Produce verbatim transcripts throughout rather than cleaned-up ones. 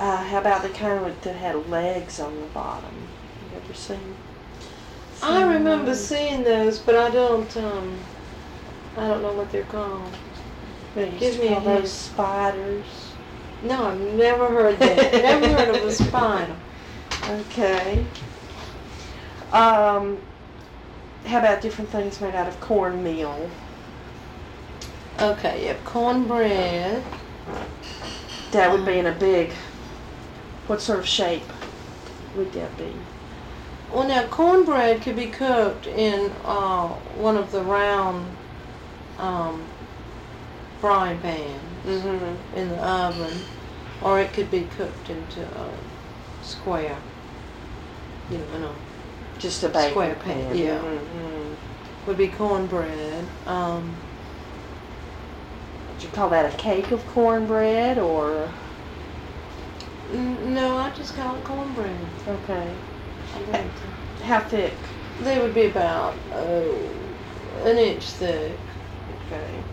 Uh, how about the kind with, that had legs on the bottom? You ever seen? I remember those? seeing those, but I don't. Um, I don't know what they're called. They used Give to me a call those hint. spiders. No, I've never heard that. Never heard of a spider. Okay. Um, how about different things made out of cornmeal? Okay, you have cornbread. That would be in a big. What sort of shape would that be? Well, now cornbread could be cooked in uh, one of the round um, frying pans Mm-hmm. in the oven, or it could be cooked into a square. You know, in a Just a baking Square pan. pan, yeah. Mm-hmm. would be cornbread. Um, Would you call that a cake of cornbread or? n- no, I just call it cornbread. Okay. I don't. How thick? They would be about oh, an inch thick. Okay.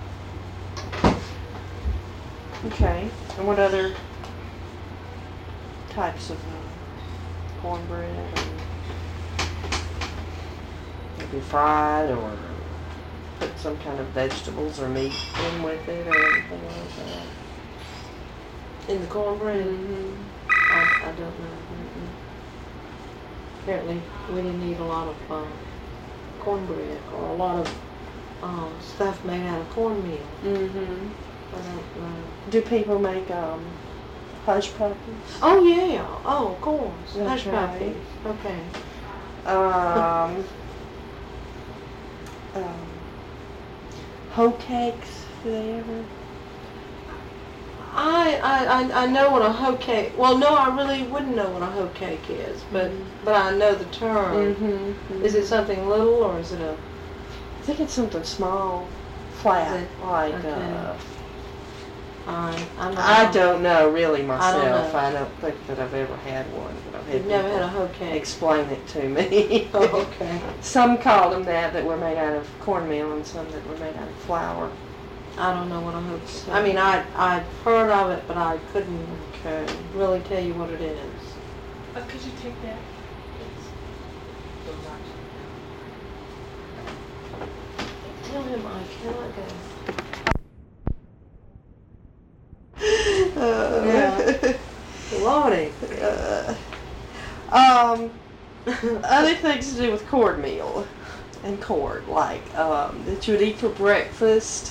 Okay. And what other types of uh, cornbread? Maybe fried or put some kind of vegetables or meat in with it or anything like that. In the cornbread, Mm-hmm. I, I don't know. Mm-mm. Apparently, we didn't eat a lot of uh, cornbread or a lot of um, stuff made out of cornmeal. Mm-hmm. I don't know. Do people make um, hush puppies? Oh yeah. Oh, of course. Hush Okay. puppies. Okay. Um, um, hoe cakes, do they ever? I, I, I- I know what a hoe cake. Well, no, I really wouldn't know what a hoe cake is, but Mhm. but I know the term. Mm-hmm. Is it something little or is it a? I think it's something small, flat, Is it? like Okay. uh, I I'm not. I don't know really I don't myself. know. I don't think that I've ever had one, but I've had You've never had a people hoe cake. explain it to me. Oh, okay. Some called them that that were made out of cornmeal, and some that were made out of flour. I don't know what a hoe cake. I mean, I I've heard of it, but I couldn't Okay. really tell you what it is. Oh, could you take that? Tell him I cannot go. Uh, Yeah. Lordy. uh, um, other things to do with cornmeal and corn, like um, that you would eat for breakfast.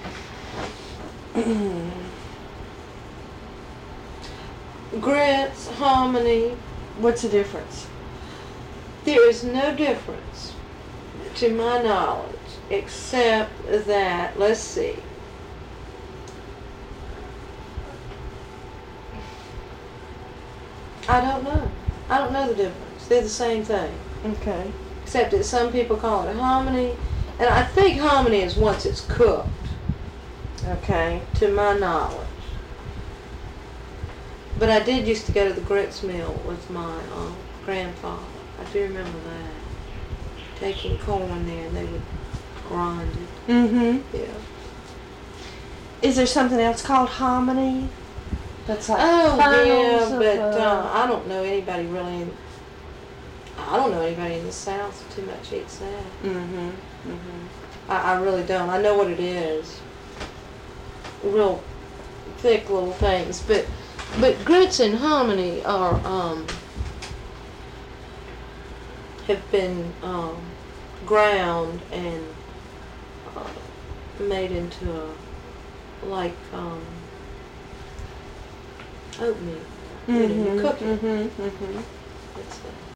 Grits, hominy. What's the difference? There is no difference, to my knowledge, except that, let's see. I don't know. I don't know the difference. They're the same thing. Okay. Except that some people call it hominy, and I think hominy is once it's cooked, Okay. to my knowledge. But I did used to go to the grits mill with my uh, grandfather. I do remember that. Taking corn there and they would grind it. Mm-hmm. Yeah. Is there something else called hominy? That's like Oh kernels yeah, of, but uh, uh, I don't know anybody really. In, I don't know anybody in the South who too much eats that. Mm-hmm. Mm-hmm. I, I really don't. I know what it is. Real thick little things, but but grits and hominy are um have been um ground and uh, made into a like um oatmeal. You know, you cook it. Mm-hmm. Mm-hmm. It's a,